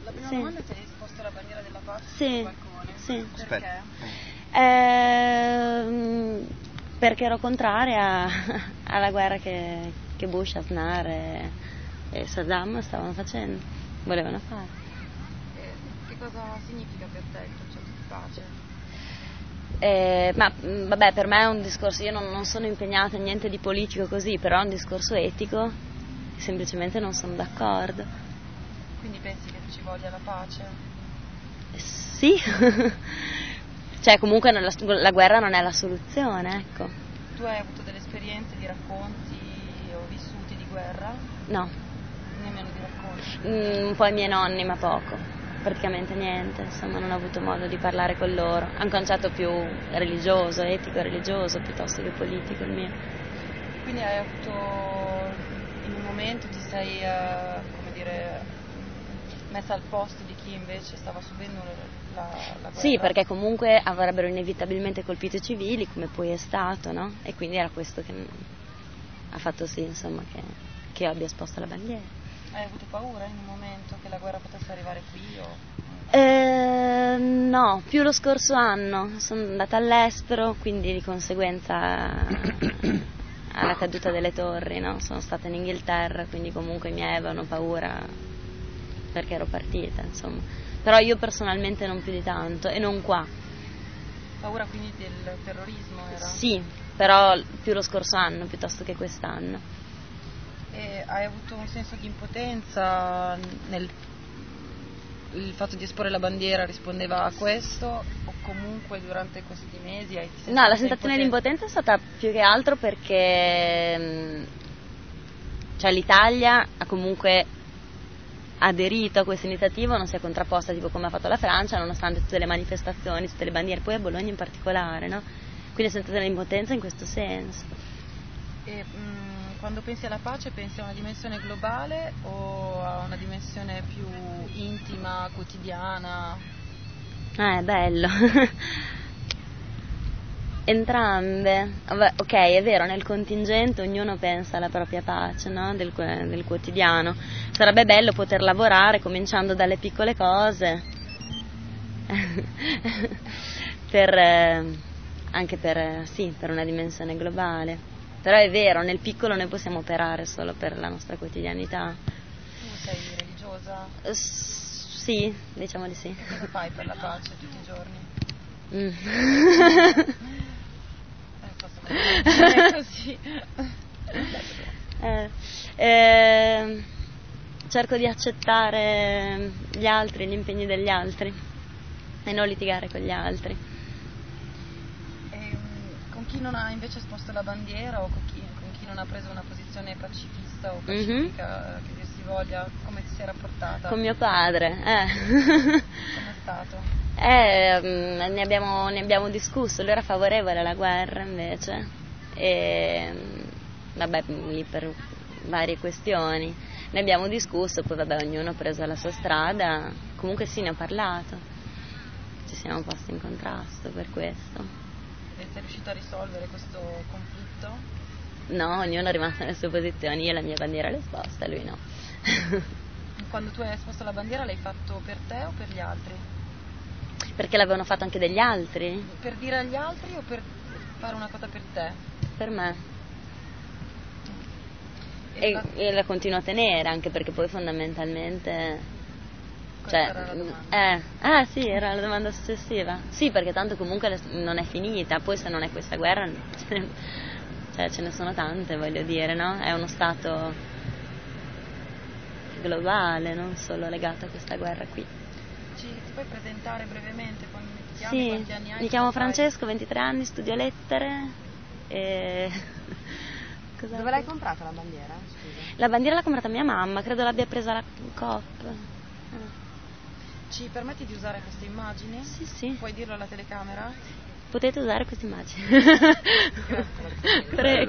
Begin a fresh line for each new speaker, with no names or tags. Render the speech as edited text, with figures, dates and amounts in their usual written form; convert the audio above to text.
La prima domanda è se hai esposto la bandiera della pace sul balcone.
Sì.
Perché?
Perché ero contraria alla guerra che Bush, Aznar e Saddam stavano facendo, volevano fare.
Che cosa significa per te il concetto di pace?
Ma vabbè, per me è un discorso, io non sono impegnata in niente di politico così, però è un discorso etico, semplicemente non sono d'accordo.
Quindi pensi che ci voglia la pace?
Sì, cioè comunque la guerra non è la soluzione, ecco.
Tu hai avuto delle esperienze di racconti o vissuti di guerra?
No.
Nemmeno di racconti?
Un po' i miei nonni, ma poco, praticamente niente, insomma non ho avuto modo di parlare con loro. È un concetto più religioso, etico-religioso, piuttosto che politico il mio.
Quindi hai avuto, in un momento ti sei, messa al posto di chi invece stava subendo la guerra?
Sì, perché comunque avrebbero inevitabilmente colpito i civili, come poi è stato, no? E quindi era questo che ha fatto sì, insomma, che io abbia esposto la bandiera.
Hai avuto paura in un momento che la guerra potesse arrivare qui?
No, più lo scorso anno. Sono andata all'estero, quindi di conseguenza alla caduta delle torri, no? Sono stata in Inghilterra, quindi comunque i miei avevano paura perché ero partita, insomma. Però io personalmente non più di tanto, e non qua.
Paura quindi del terrorismo era?
Sì, però più lo scorso anno piuttosto che quest'anno.
E hai avuto un senso di impotenza il fatto di esporre la bandiera rispondeva a questo, o comunque durante questi mesi hai sentito?
No, la sensazione di impotenza è stata più che altro perché l'Italia ha comunque aderito a questa iniziativa, non si è contrapposta tipo come ha fatto la Francia, nonostante tutte le manifestazioni, tutte le bandiere, poi a Bologna in particolare, no? Quindi la sensazione di impotenza in questo senso.
E quando pensi alla pace pensi a una dimensione globale o a una dimensione più intima, quotidiana?
È bello. Entrambe. Ok, è vero, nel contingente ognuno pensa alla propria pace, no? del quotidiano. Sarebbe bello poter lavorare cominciando dalle piccole cose anche per una dimensione globale. Però è vero, nel piccolo noi possiamo operare solo per la nostra quotidianità.
Tu sei religiosa?
Sì, diciamo di sì.
Cosa fai per la pace tutti i giorni? Così.
Cerco di accettare gli altri, gli impegni degli altri e non litigare con gli altri.
E con chi non ha invece esposto la bandiera o con chi non ha preso una posizione pacifista o pacifica, che dir si voglia, come ti sei rapportata?
Con mio padre.
Com'è stato?
Ne abbiamo discusso, lui era favorevole alla guerra invece, e vabbè, lì per varie questioni ne abbiamo discusso, poi vabbè ognuno ha preso la sua strada, comunque sì, ne ho parlato, ci siamo posti in contrasto per questo.
E sei riuscito a risolvere questo conflitto?
No, ognuno è rimasto nelle sue posizioni, io la mia bandiera l'ho esposta, lui no.
Quando tu hai esposto la bandiera l'hai fatto per te o per gli altri?
Perché l'avevano fatto anche degli altri?
Per dire agli altri o per fare una cosa per te?
Per me. E la continuo a tenere, anche perché poi fondamentalmente...
Era la domanda.
Sì, era la domanda successiva. Sì, perché tanto comunque non è finita, poi se non è questa guerra ce ne sono tante, voglio dire, no? È uno stato globale, non solo legato a questa guerra qui.
Ti puoi presentare brevemente quando ti chiami?
Sì,
Quanti anni hai?
mi chiamo Francesco, 23 anni, studio lettere e...
Dove l'hai comprata la bandiera? Scusa.
La bandiera l'ha comprata mia mamma, credo l'abbia presa la Coop.
Ci permetti di usare queste immagini?
Sì.
Puoi dirlo alla telecamera?
Potete usare queste immagini.
Grazie.